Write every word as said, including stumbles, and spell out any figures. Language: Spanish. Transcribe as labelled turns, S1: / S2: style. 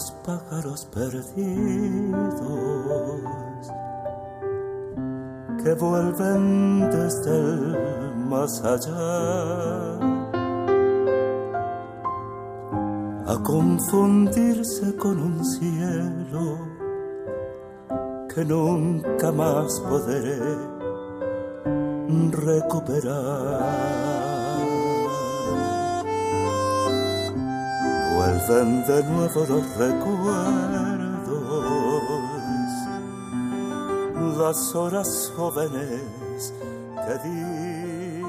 S1: los pájaros perdidos que vuelven desde el más allá a confundirse con un cielo que nunca más podré recuperar. Vuelven de nuevo los recuerdos, las horas jóvenes que di